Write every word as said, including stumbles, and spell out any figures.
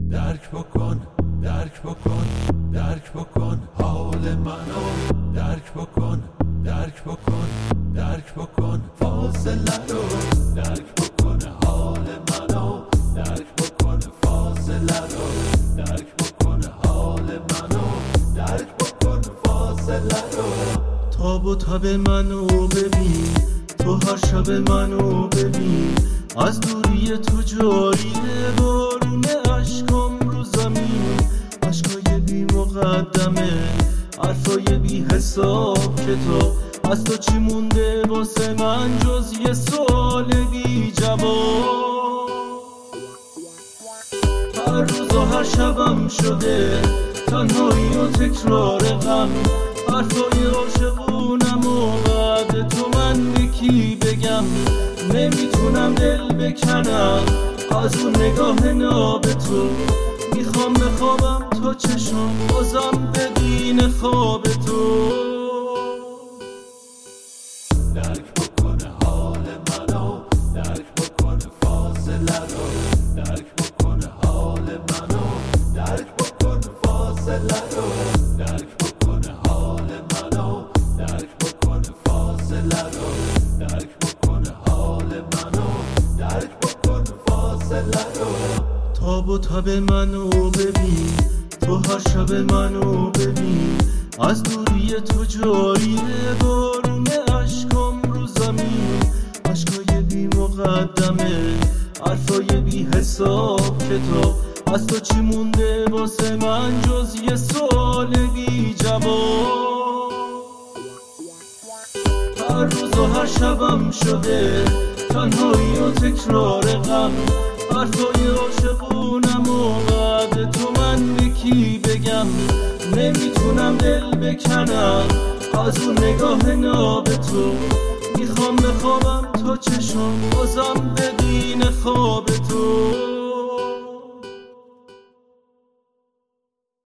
درک بکن درک بکن درک بکن حال منو، درک بکن درک بکن درک بکن فاصله رو، درک بکن حال منو، درک بکن فاصله رو، درک بکن حال منو، درک بکن فاصله رو. تاب و تب منو ببین، تو هر شب منو ببین، از دوری تو جاریه بارون عشقام رو زمین، عشقای بی مقدمه، حرفای بی حساب کتاب، از تو چی مونده واسه من جز یه سوال بی جواب. هر روز و هر شبم شده تنهایی و تکرار غم، حرفای عاشقونم و بعد تو من بکی بگم، نمیتونم دل بکنم از اون نگاه ناب تو، میخوام بخوابم تا چشم بازم بدین خواب تو. درک بکن حال منو، درک بکن فاصله رو، درک بکن حال منو، درک بکن فاصله رو، درک بکن حال منو، درک بکن فاصله رو، درک بکن حال منو، درک بکن فاصله رو. تاب و تب منو ببین، تو هر شب منو ببین، از دوری تو جاریه بارون عشقام رو زمین، عشقای بی مقدمه، حرفای بی حساب کتاب، از تو چی مونده واسه من جز یه سوال بی جواب. هر روز و هر شبم شده تنهایی و تکرار غم، حرفای عاشقونم و بعد تو من بکی بگم، نمیتونم دل بکنم از اون نگاه ناب تو، میخوام بخوابم تا چشم بازم بدین خواب